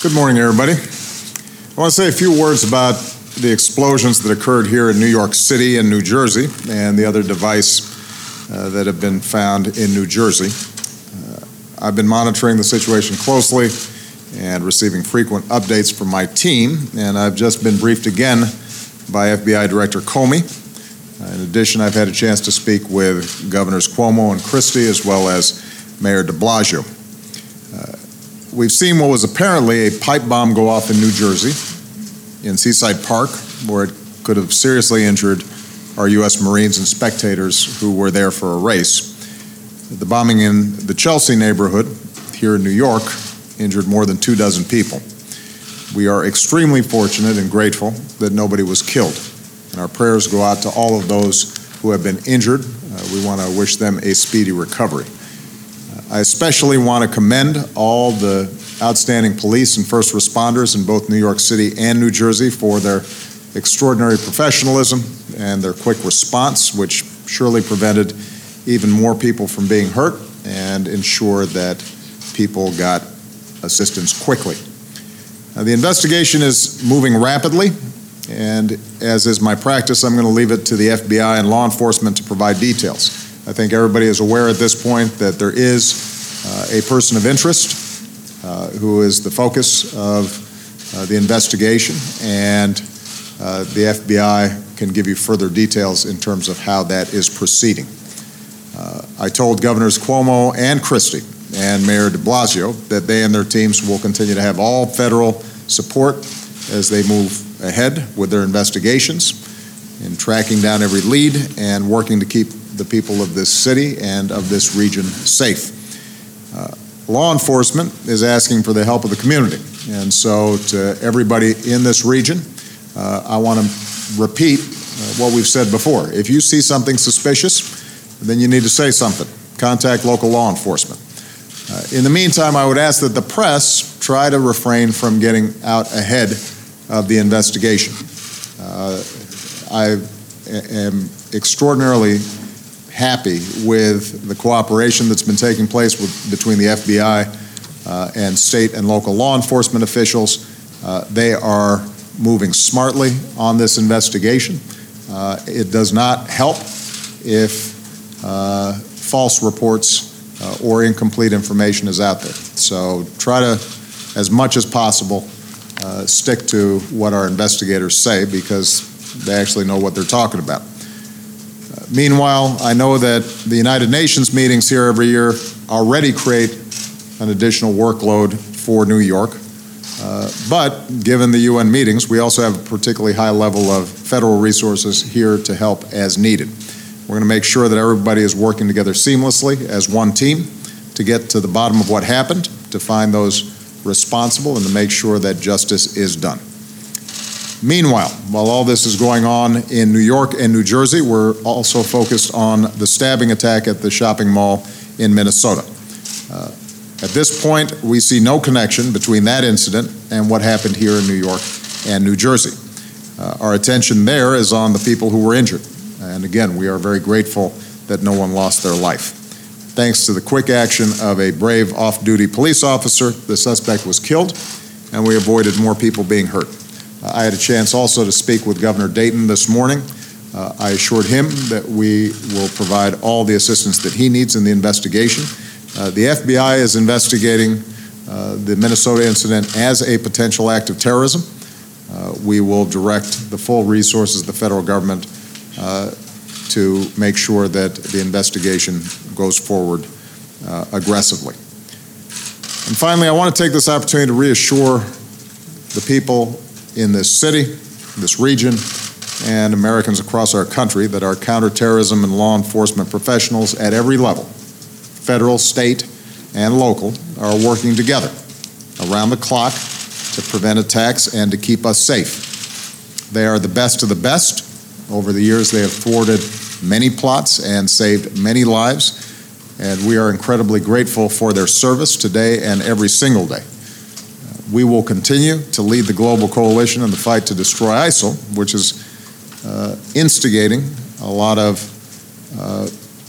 Good morning, everybody. I want to say a few words about the explosions that occurred here in New York City and New Jersey and the other device that have been found in New Jersey. I've been monitoring the situation closely and receiving frequent updates from my team, and I've just been briefed again by FBI Director Comey. In addition, I've had a chance to speak with Governors Cuomo and Christie, as well as Mayor de Blasio. We've seen what was apparently a pipe bomb go off in New Jersey, in Seaside Park, where it could have seriously injured our U.S. Marines and spectators who were there for a race. The bombing in the Chelsea neighborhood here in New York injured more than 24 people. We are extremely fortunate and grateful that nobody was killed, and our prayers go out to all of those who have been injured. We want to wish them a speedy recovery. I especially want to commend all the outstanding police and first responders in both New York City and New Jersey for their extraordinary professionalism and their quick response, which surely prevented even more people from being hurt and ensured that people got assistance quickly. The investigation is moving rapidly, and as is my practice, I'm going to leave it to the FBI and law enforcement to provide details. I think everybody is aware at this point that there is a person of interest who is the focus of the investigation, and the FBI can give you further details in terms of how that is proceeding. I told Governors Cuomo and Christie and Mayor de Blasio that they and their teams will continue to have all federal support as they move ahead with their investigations in tracking down every lead and working to keep the people of this city and of this region safe. Law enforcement is asking for the help of the community, and so to everybody in this region, I want to repeat what we've said before. If you see something suspicious, then you need to say something. Contact local law enforcement. In the meantime, I would ask that the press try to refrain from getting out ahead of the investigation. I am extraordinarily happy with the cooperation that's been taking place between the FBI and state and local law enforcement officials. They are moving smartly on this investigation. It does not help if false reports or incomplete information is out there. So try to, as much as possible, stick to what our investigators say, because they actually know what they're talking about. Meanwhile, I know that the United Nations meetings here every year already create an additional workload for New York. But given the UN meetings, we also have a particularly high level of federal resources here to help as needed. We're going to make sure that everybody is working together seamlessly as one team to get to the bottom of what happened, to find those responsible, and to make sure that justice is done. Meanwhile, while all this is going on in New York and New Jersey, we're also focused on the stabbing attack at the shopping mall in Minnesota. At this point, we see no connection between that incident and what happened here in New York and New Jersey. Our attention there is on the people who were injured. And again, we are very grateful that no one lost their life. Thanks to the quick action of a brave off-duty police officer, the suspect was killed, and we avoided more people being hurt. I had a chance also to speak with Governor Dayton this morning. I assured him that we will provide all the assistance that he needs in the investigation. The FBI is investigating the Minnesota incident as a potential act of terrorism. We will direct the full resources of the federal government to make sure that the investigation goes forward aggressively. And finally, I want to take this opportunity to reassure the people in this city, this region, and Americans across our country that our counterterrorism and law enforcement professionals at every level, federal, state, and local, are working together around the clock to prevent attacks and to keep us safe. They are the best of the best. Over the years, they have thwarted many plots and saved many lives, and we are incredibly grateful for their service today and every single day. We will continue to lead the global coalition in the fight to destroy ISIL, which is instigating a lot of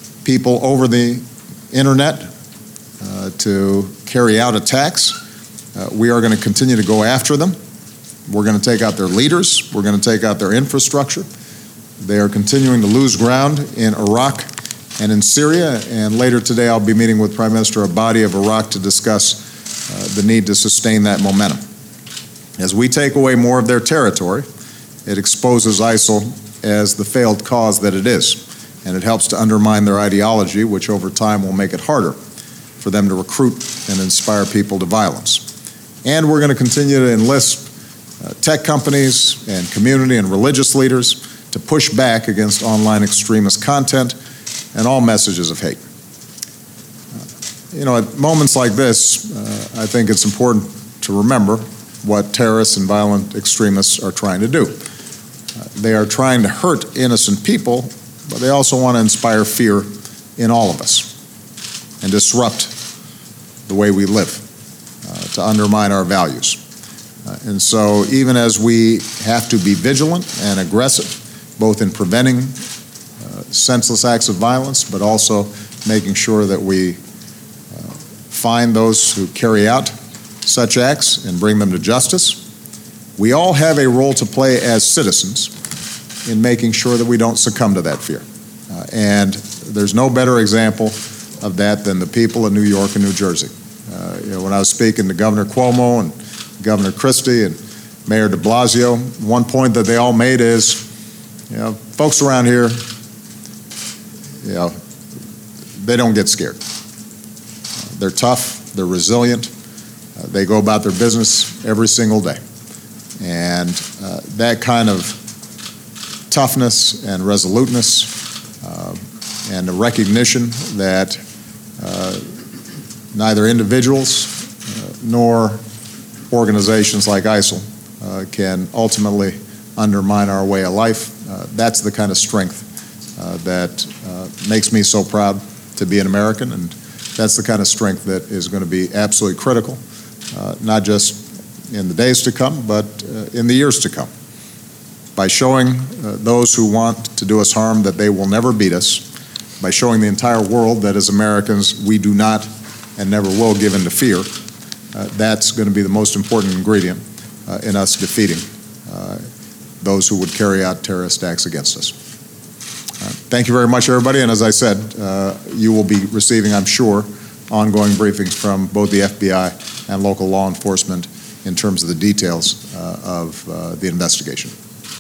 people over the internet to carry out attacks We are going to continue to go after them. We're going to take out their leaders. We're going to take out their infrastructure. They are continuing to lose ground in Iraq and in Syria, and later today I'll be meeting with Prime Minister Abadi of Iraq to discuss the need to sustain that momentum. As we take away more of their territory, it exposes ISIL as the failed cause that it is, and it helps to undermine their ideology, which over time will make it harder for them to recruit and inspire people to violence. And we're going to continue to enlist tech companies and community and religious leaders to push back against online extremist content and all messages of hate. At moments like this, I think it's important to remember what terrorists and violent extremists are trying to do. They are trying to hurt innocent people, but they also want to inspire fear in all of us and disrupt the way we live, to undermine our values. And so even as we have to be vigilant and aggressive, both in preventing senseless acts of violence, but also making sure that we find those who carry out such acts and bring them to justice, we all have a role to play as citizens in making sure that we don't succumb to that fear. And there's no better example of that than the people of New York and New Jersey. When I was speaking to Governor Cuomo and Governor Christie and Mayor de Blasio, one point that they all made is, folks around here, they don't get scared. They're tough, they're resilient, they go about their business every single day. And that kind of toughness and resoluteness and the recognition that neither individuals nor organizations like ISIL can ultimately undermine our way of life. That's the kind of strength that makes me so proud to be an American, and that's the kind of strength that is going to be absolutely critical, not just in the days to come, but in the years to come. By showing those who want to do us harm that they will never beat us, by showing the entire world that as Americans we do not and never will give in to fear, that's going to be the most important ingredient in us defeating those who would carry out terrorist acts against us. Thank you very much, everybody, and as I said, you will be receiving, I'm sure, ongoing briefings from both the FBI and local law enforcement in terms of the details of the investigation.